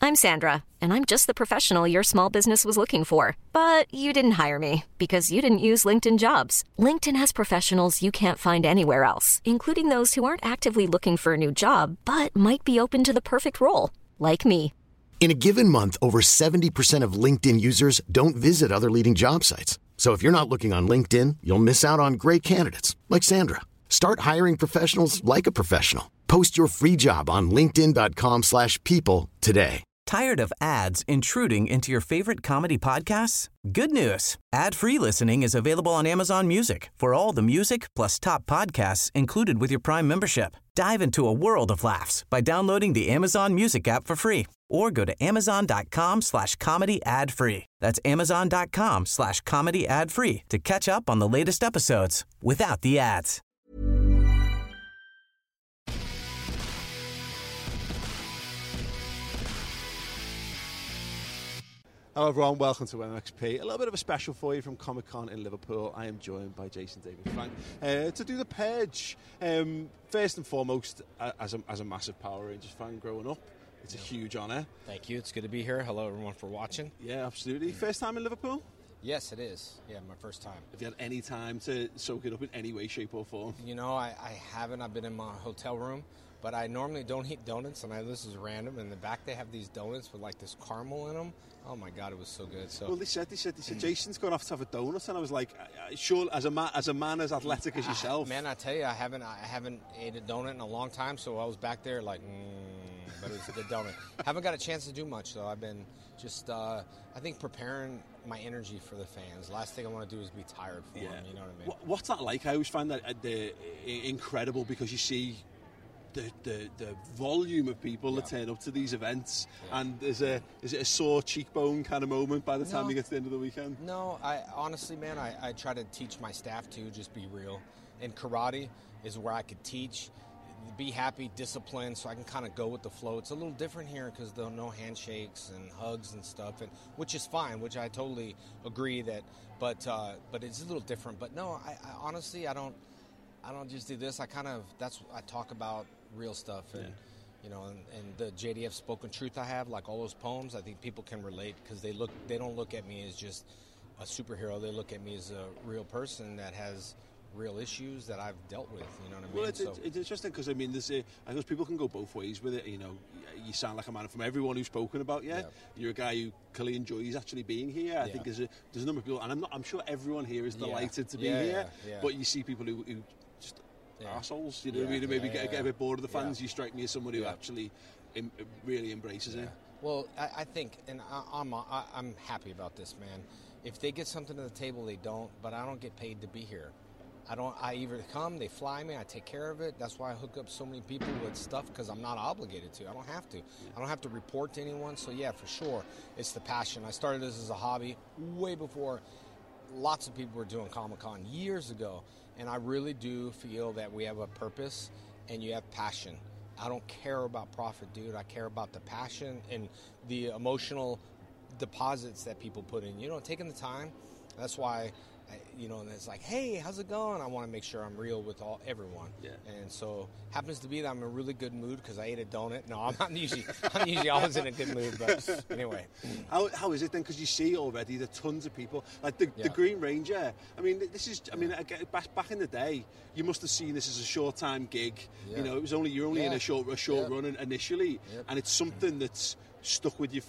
I'm Sandra, and I'm just the professional your small business was looking for. But you didn't hire me because you didn't use LinkedIn Jobs. LinkedIn has professionals you can't find anywhere else, including those who aren't actively looking for a new job, but might be open to the perfect role, like me. In a given month, over 70% of LinkedIn users don't visit other leading job sites. So if you're not looking on LinkedIn, you'll miss out on great candidates like Sandra. Start hiring professionals like a professional. Post your free job on linkedin.com/people today. Tired of ads intruding into your favorite comedy podcasts? Good news. Ad-free listening is available on Amazon Music for all the music plus top podcasts included with your Prime membership. Dive into a world of laughs by downloading the Amazon Music app for free or go to amazon.com/comedy ad-free. That's amazon.com/comedy ad-free to catch up on the latest episodes without the ads. Hello everyone, welcome to MXP. A little bit of a special for you from Comic-Con in Liverpool. I am joined by Jason David Frank to do The Purge. First and foremost, as a massive Power Rangers fan growing up, it's a huge honour. Thank you, it's good to be here. Hello everyone for watching. Yeah, absolutely. First time in Liverpool? Yes, it is. Yeah, my first time. Have you had any time to soak it up in any way, shape or form? You know, I haven't. I've been in my hotel room, but I normally don't eat donuts, and this is random. In the back they have these donuts with like this caramel in them. Oh my God, it was so good. So well, they said Jason's gone off to have a donut, and I was like, sure, as a man as athletic as yourself. Man, I tell you, I haven't ate a donut in a long time, so I was back there like, but it was a good donut. Haven't got a chance to do much though. I've been just, I think, preparing my energy for the fans. Last thing I want to do is be tired for them. You know what I mean? What's that like? I always find that incredible because you see the volume of people that turn up to these events, and is it a sore cheekbone kind of moment by the time you get to the end of the weekend? No, I honestly, man, I try to teach my staff to just be real. And karate is where I could teach, be happy, disciplined, so I can kind of go with the flow. It's a little different here because there are no handshakes and hugs and stuff, and which is fine, which I totally agree that, but it's a little different. But no, I honestly, I don't just do this. I talk about real stuff, and you know, and the JDF spoken truth I have, like all those poems, I think people can relate because they don't look at me as just a superhero. They look at me as a real person that has real issues that I've dealt with. You know what I mean? Well, it's interesting because I mean, I suppose people can go both ways with it. You know, you sound like a man from everyone who's spoken about you. Yeah. You're a guy who clearly enjoys actually being here. I think there's a number of people, and I'm sure everyone here is delighted to be here. Yeah. But you see people who just assholes, you know, maybe get a bit bored of the fans. You strike me as someone who actually really embraces it. Well, I think, and I'm happy about this, man. If they get something to the table, they don't. But I don't get paid to be here. I either come, they fly me, I take care of it. That's why I hook up so many people with stuff because I'm not obligated to. I don't have to. I don't have to report to anyone. So yeah, for sure, it's the passion. I started this as a hobby way before lots of people were doing Comic-Con years ago. And I really do feel that we have a purpose and you have passion. I don't care about profit, dude. I care about the passion and the emotional deposits that people put in. You know, taking the time. That's why, and it's like, hey, how's it going? I want to make sure I'm real with everyone. Yeah. And so happens to be that I'm in a really good mood because I ate a donut. No, I'm usually always in a good mood. But anyway. How is it then? Because you see already the tons of people. Like the Green Ranger. I mean, back in the day, you must have seen this as a short-time gig. Yeah. You know, it was you're only in a short run initially. Yep. And it's something that's stuck with you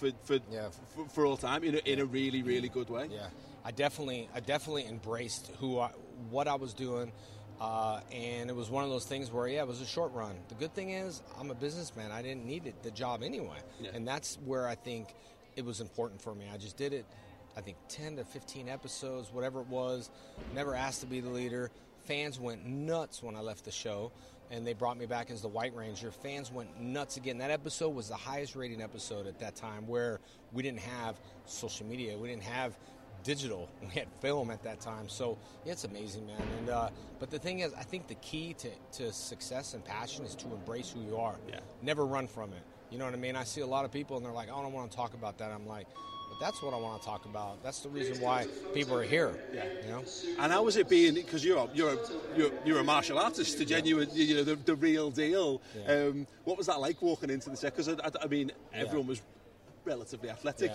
for all time in a really, really good way. Yeah. I definitely embraced what I was doing, and it was one of those things where it was a short run. The good thing is I'm a businessman. I didn't need the job anyway, and that's where I think it was important for me. I just did it. I think 10 to 15 episodes, whatever it was. Never asked to be the leader. Fans went nuts when I left the show, and they brought me back as the White Ranger. Fans went nuts again. That episode was the highest rating episode at that time, where we didn't have social media. We didn't have digital. We had film at that time. So it's amazing, man. And but the thing is, I think the key to success and passion is to embrace who you are. Never run from it. You know what I mean? I see a lot of people and they're like, I don't want to talk about that. I'm like, but that's what I want to talk about. That's the reason why people are here. You know? And how was it being, because you're a martial artist, the genuine, the real deal. What was that like walking into the set? Because I mean, everyone was relatively athletic,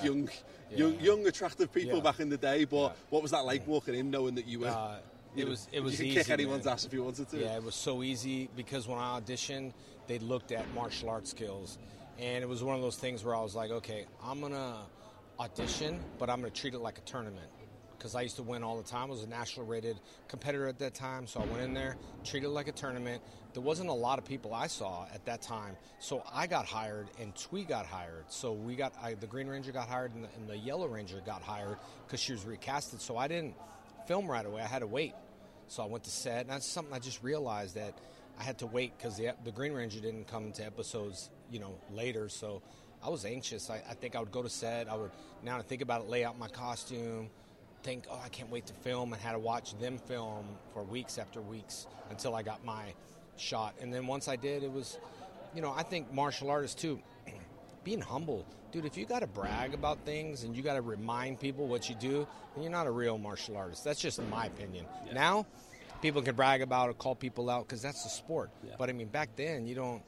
young, attractive people back in the day. But what was that like walking in, knowing that you were? It was you easy. You could kick anyone's ass if you wanted to. Yeah, it was so easy because when I auditioned, they looked at martial arts skills, and it was one of those things where I was like, okay, I'm gonna audition, but I'm gonna treat it like a tournament. Because I used to win all the time. I was a national rated competitor at that time, so I went in there, treated it like a tournament. There wasn't a lot of people I saw at that time, so I got hired and Twee got hired. So the Green Ranger got hired and the Yellow Ranger got hired because she was recasted. So I didn't film right away. I had to wait. So I went to set, and that's something I just realized that I had to wait because the Green Ranger didn't come to episodes, later. So I was anxious. I think I would go to set. Now I think about it, lay out my costume. Think, I can't wait to film, and had to watch them film for weeks after weeks until I got my shot. And then once I did, it was, I think martial artists too, being humble. Dude, if you got to brag about things and you got to remind people what you do, then you're not a real martial artist. That's just my opinion. Yeah. Now, people can brag about it, call people out, because that's the sport. Yeah. But I mean, back then, you don't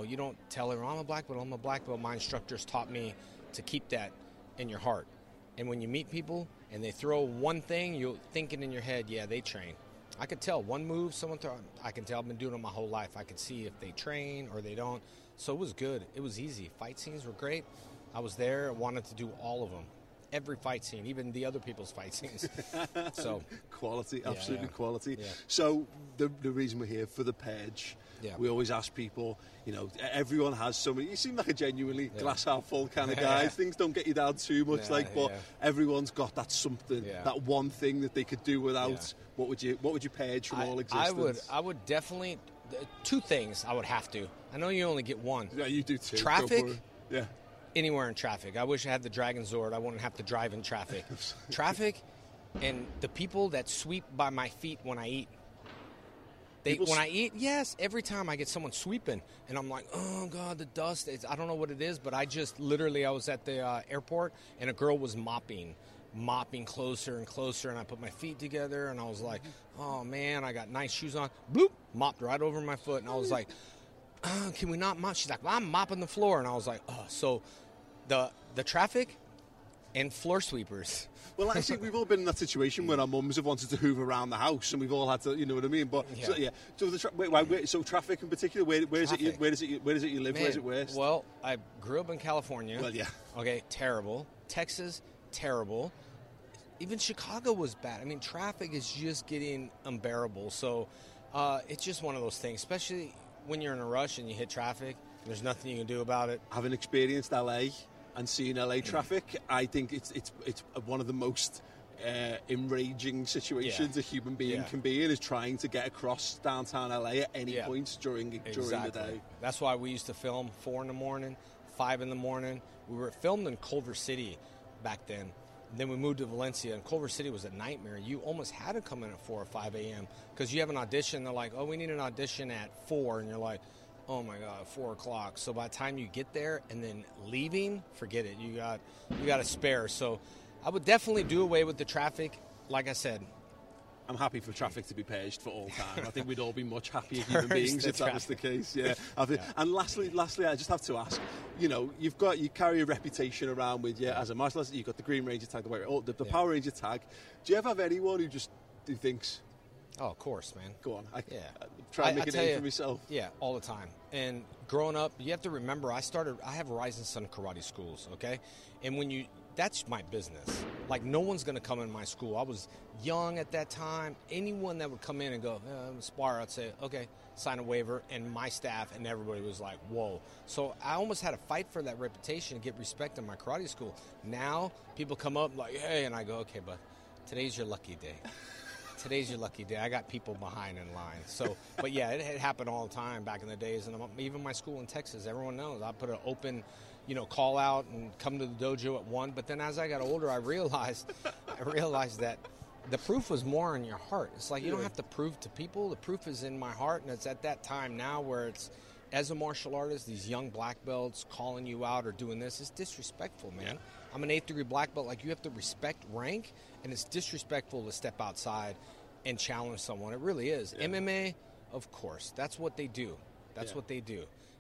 tell everyone, I'm a black belt. My instructors taught me to keep that in your heart. And when you meet people and they throw one thing, you're thinking in your head, yeah, they train. I could tell one move someone throw. I can tell I've been doing it my whole life. I could see if they train or they don't. So it was good. It was easy. Fight scenes were great. I was there, wanted to do all of them. Every fight scene, even the other people's fight scenes. So quality, absolutely quality. Yeah. So the reason we're here for the Purge, we always ask people, everyone has so many. You seem like a genuinely glass half full kind of guy. Things don't get you down too much, but everyone's got that something, that one thing that they could do without. Yeah. What would you purge from all existence? I would definitely, two things I would have to. I know you only get one. Yeah, you do too. Traffic. Yeah. Anywhere in traffic. I wish I had the Dragon Zord. I wouldn't have to drive in traffic. Traffic and the people that sweep by my feet when I eat. When I eat, yes, every time I get someone sweeping, and I'm like, oh, God, the dust. I don't know what it is, but I was at the airport, and a girl was mopping closer and closer, and I put my feet together, and I was like, oh, man, I got nice shoes on. Bloop, mopped right over my foot, and I was like, can we not mop? She's like, well, I'm mopping the floor. And I was like, so the traffic and floor sweepers. Well, I think we've all been in that situation where our mums have wanted to hoover around the house, and we've all had to, you know what I mean? But so traffic in particular, where is it you live? Man, where's it worst? Well, I grew up in California. Well, yeah. Okay, terrible. Texas, terrible. Even Chicago was bad. I mean, traffic is just getting unbearable. So it's just one of those things, especially when you're in a rush and you hit traffic, there's nothing you can do about it. Having experienced LA and seeing LA traffic, I think it's one of the most enraging situations a human being can be in, is trying to get across downtown LA at any point during the day. That's why we used to film 4 a.m, 5 a.m. We were filmed in Culver City back then. Then we moved to Valencia, and Culver City was a nightmare. You almost had to come in at 4 or 5 a.m. because you have an audition. They're like, oh, we need an audition at 4, and you're like, oh my God, 4 o'clock. So by the time you get there and then leaving, forget it. You got a spare. So I would definitely do away with the traffic. Like I said, I'm happy for traffic to be purged for all time. I think we'd all be much happier human beings if that was the case. Yeah. And lastly, I just have to ask. You carry a reputation around with you as a martial artist. You've got the Green Ranger tag, the Power Ranger tag. Do you ever have anyone who thinks? Oh, of course, man. Go on. Try and make a name for myself. Yeah, all the time. And growing up, you have to remember, I have Rising Sun Karate Schools, okay? And that's my business. Like, no one's going to come in my school. I was young at that time. Anyone that would come in and go, spar, I'd say, okay, sign a waiver. And my staff and everybody was like, whoa. So I almost had to fight for that reputation to get respect in my karate school. Now, people come up like, hey, and I go, okay, but today's your lucky day. Today's your lucky day. I got people behind in line. So, but yeah, it happened all the time back in the days. And even my school in Texas, everyone knows. I put an open, call out and come to the dojo at 1. But then as I got older, I realized that the proof was more in your heart. It's like you don't have to prove to people. The proof is in my heart. And it's at that time now where it's, as a martial artist, these young black belts calling you out or doing this is disrespectful, man. Yeah. I'm an 8th degree black belt. Like, you have to respect rank, and it's disrespectful to step outside and challenge someone. It really is. Yeah. MMA, of course, that's what they do. That's what they do.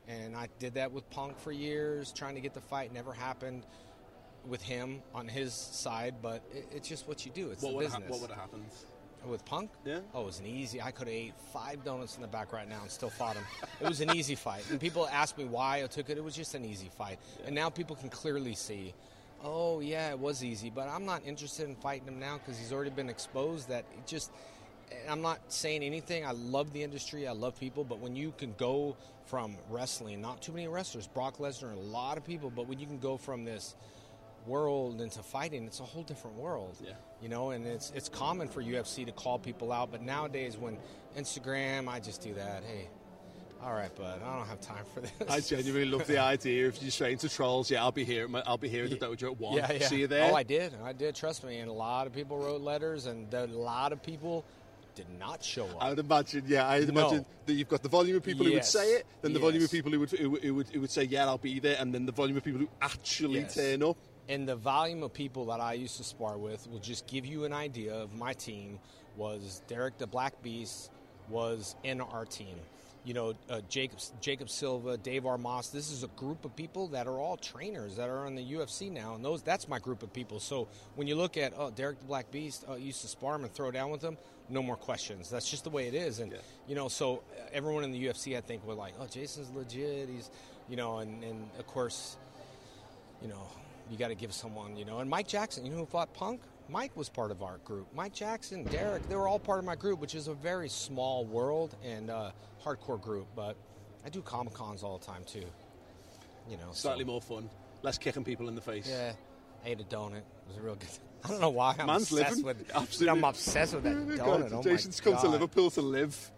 And I did that with Punk for years, trying to get the fight. Never happened with him on his side, but it's just what you do. It's the business. What would have happened? With Punk? Yeah. Oh, it was an easy. I could have ate 5 donuts in the back right now and still fought him. It was an easy fight. And people ask me why I took it. It was just an easy fight. Yeah. And now people can clearly see, oh, yeah, it was easy. But I'm not interested in fighting him now because he's already been exposed. That it just, I'm not saying anything. I love the industry. I love people. But when you can go from wrestling, not too many wrestlers, Brock Lesnar, a lot of people, but when you can go from this world into fighting, it's a whole different world. Yeah. You know, and it's common for UFC to call people out, but nowadays when Instagram, I just do that. Hey, all right, bud, I don't have time for this. I genuinely love the idea if you're straight into trolls. Yeah, I'll be here at the dojo at 1. Yeah. See you there. Oh, I did, trust me. And a lot of people wrote letters, and a lot of people did not show up. I would imagine, that you've got the volume of people who would say it, then the volume of people who would say, yeah, I'll be there, and then the volume of people who actually turn up. And the volume of people that I used to spar with will just give you an idea of my team. Was Derek the Black Beast was in our team. You know, Jacob Silva, Dave Armas. This is a group of people that are all trainers that are in the UFC now, and that's my group of people. So when you look at Derek the Black Beast, used to spar him and throw down with him, no more questions. That's just the way it is. And you know, so everyone in the UFC, I think, were like, oh, Jason's legit. He's, you know, and of course, you know, you got to give someone, you know. And Mike Jackson, you know who fought Punk? Mike was part of our group. Mike Jackson, Derek, they were all part of my group, which is a very small world and hardcore group. But I do Comic-Cons all the time, too. You know, slightly more fun. Less kicking people in the face. Yeah. I ate a donut. It was a real good. I don't know why I'm Man's obsessed living. with Absolutely. I'm obsessed with that donut. Oh Jason's my come God. to Liverpool to live.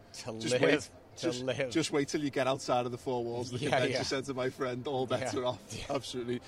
Live. Just wait till you get outside of the 4 walls of the convention centre, my friend. All bets are off. Yeah. Absolutely.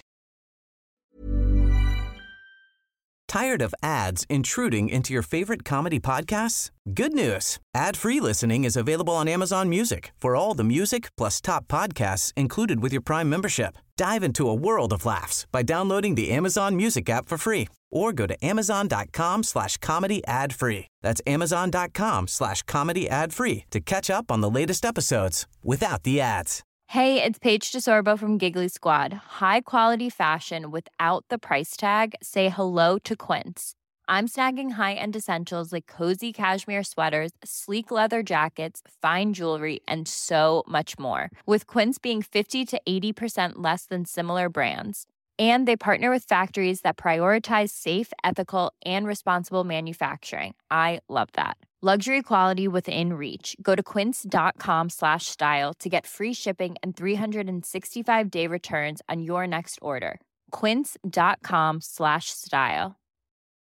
Tired of ads intruding into your favorite comedy podcasts? Good news. Ad-free listening is available on Amazon Music for all the music plus top podcasts included with your Prime membership. Dive into a world of laughs by downloading the Amazon Music app for free or go to amazon.com/comedy ad-free. That's amazon.com/comedy ad-free to catch up on the latest episodes without the ads. Hey, it's Paige DeSorbo from Giggly Squad. High quality fashion without the price tag. Say hello to Quince. I'm snagging high-end essentials like cozy cashmere sweaters, sleek leather jackets, fine jewelry, and so much more. With Quince being 50 to 80% less than similar brands. And they partner with factories that prioritize safe, ethical, and responsible manufacturing. I love that. Luxury quality within reach. Go to quince.com/style to get free shipping and 365-day returns on your next order. Quince.com/style.